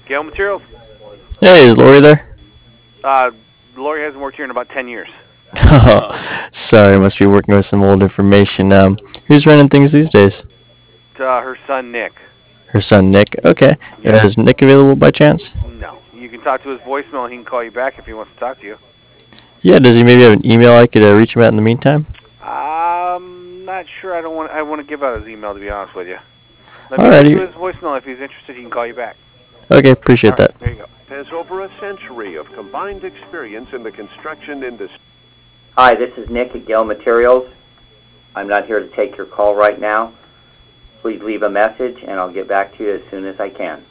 Gale Materials. Hey, is Lori there? Uh, Lori hasn't worked here in about 10 years. Sorry, must be working with some old information. Who's running things these days? Her son, Nick. Her son, Nick. Okay. Yeah. Is Nick available by chance? No. You can talk to his voicemail and he can call you back if he wants to talk to you. Yeah, does he maybe have an email I could reach him at in the meantime? Not sure. I want to give out his email, to be honest with you. Let me Alrighty. go to his voicemail. If he's interested, he can call you back. Okay, appreciate that. There you go. Has over a century of combined experience in the construction industry. Hi, this is Nick at Gale Materials. I'm not here to take your call right now. Please leave a message and I'll get back to you as soon as I can.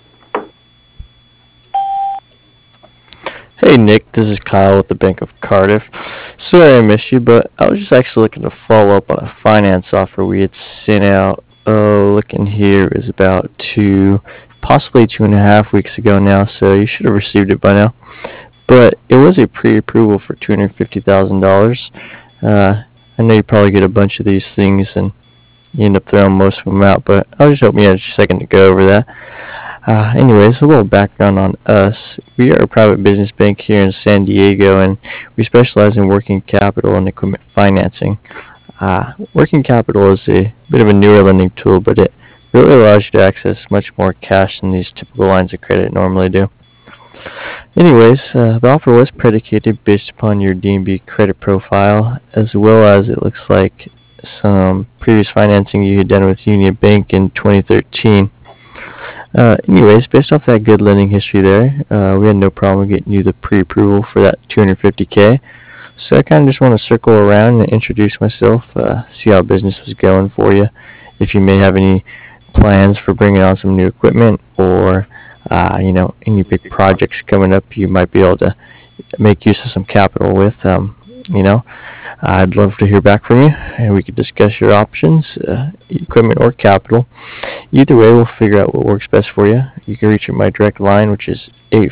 Hey Nick, this is Kyle with the Bank of Cardiff. Sorry I missed you, but I was just actually looking to follow up on a finance offer we had sent out. Looking here is about possibly 2.5 weeks ago now, so you should have received it by now. But it was a pre-approval for $250,000. I know you probably get a bunch of these things and you end up throwing most of them out, but I was just hoping you had a second to go over that. Anyways, a little background on us. We are a private business bank here in San Diego, and we specialize in working capital and equipment financing. Working capital is a bit of a newer lending tool, but it really allows you to access much more cash than these typical lines of credit normally do. Anyways, the offer was predicated based upon your DNB credit profile, as well as it looks like some previous financing you had done with Union Bank in 2013. Anyways, based off that good lending history there, we had no problem getting you the pre-approval for that $250K. So I kind of just want to circle around and introduce myself, see how business was going for you, if you may have any plans for bringing on some new equipment, or any big projects coming up you might be able to make use of some capital with. I'd love to hear back from you, and we could discuss your options, equipment or capital. Either way, we'll figure out what works best for you. You can reach my direct line, which is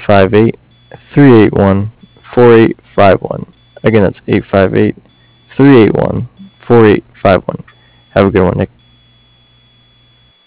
858-381-4851. Again, that's 858-381-4851. Have a good one, Nick.